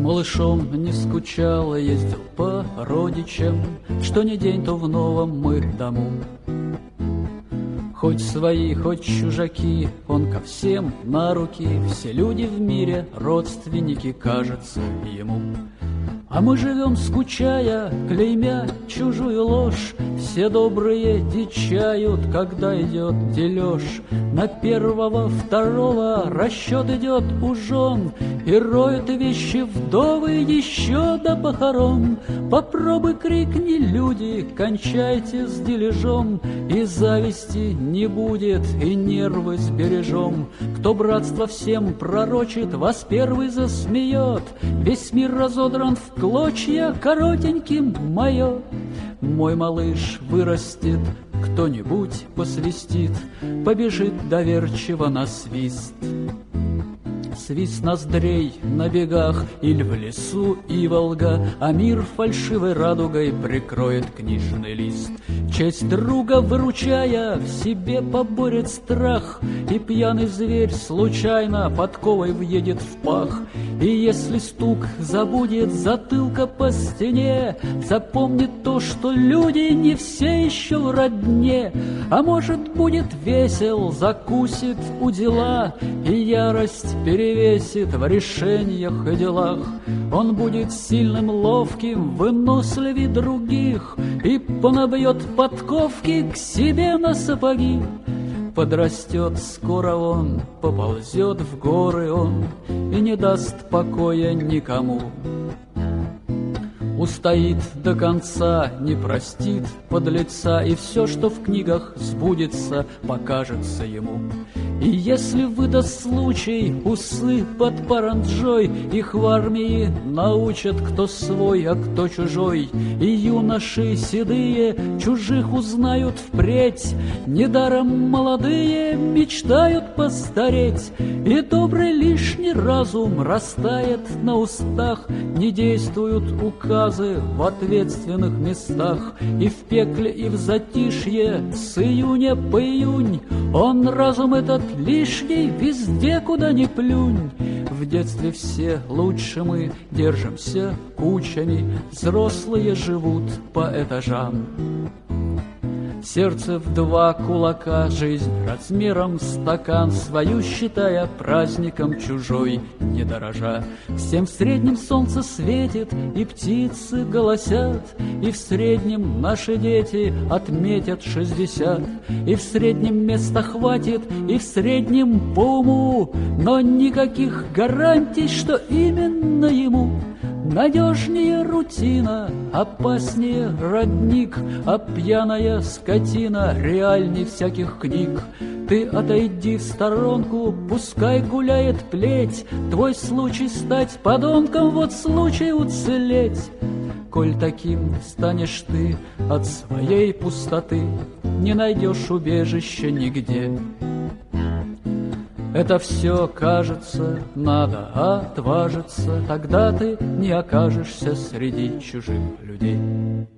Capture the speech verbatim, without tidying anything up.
малышом не скучал, ездил по родичам, что ни день, то в новом мы дому. Хоть свои, хоть чужаки, он ко всем на руки, все люди в мире родственники, кажется ему. А мы живем, скучая, клеймя чужую ложь. Все добрые дичают, когда идет дележ. На первого, второго расчет идет у жен, и роют вещи вдовы еще до похорон. Попробуй крикни, люди, кончайте с дележом, и зависти не будет, и нервы сбережем. Кто братство всем пророчит, вас первый засмеет. Весь мир разодран в клочья коротеньким мое. Мой малыш вырастет, кто-нибудь посвистит, побежит доверчиво на свист. Свист ноздрей на бегах или в лесу иволга, а мир фальшивой радугой прикроет книжный лист. Честь друга выручая, в себе поборет страх, и пьяный зверь случайно подковой въедет в пах. И если стук забудет затылка по стене, запомнит то, что люди не все еще в родне. А может, будет весел, закусит у дела, и ярость перевесит в решениях и делах. Он будет сильным, ловким, выносливее других, и понабьет подковки к себе на сапоги. Подрастет скоро он, поползет в горы он, и не даст покоя никому. Устоит до конца, не простит подлеца, и все, что в книгах сбудется, покажется ему. И если выдаст случай, усы под паранджой, их в армии научат, кто свой, а кто чужой. И юноши седые чужих узнают впредь, недаром молодые мечтают постареть. И добрый лишний разум растает на устах, не действуют указы в ответственных местах. И в пекле, и в затишье с июня по июнь он, разум этот лишний, везде, куда ни плюнь. В детстве все лучше мы держимся кучами, взрослые живут по этажам. Сердце в два кулака, жизнь размером стакан, свою считая праздником, чужой не дорожа. Всем в среднем солнце светит, и птицы голосят, и в среднем наши дети отметят шестьдесят. И в среднем места хватит, и в среднем по уму, но никаких гарантий, что именно ему. Надежнее рутина, опаснее родник, а пьяная скотина реальней всяких книг. Ты отойди в сторонку, пускай гуляет плеть, твой случай стать подонком, вот случай уцелеть. Коль таким станешь ты от своей пустоты, не найдешь убежища нигде. Это все, кажется, надо отважиться, тогда ты не окажешься среди чужих людей.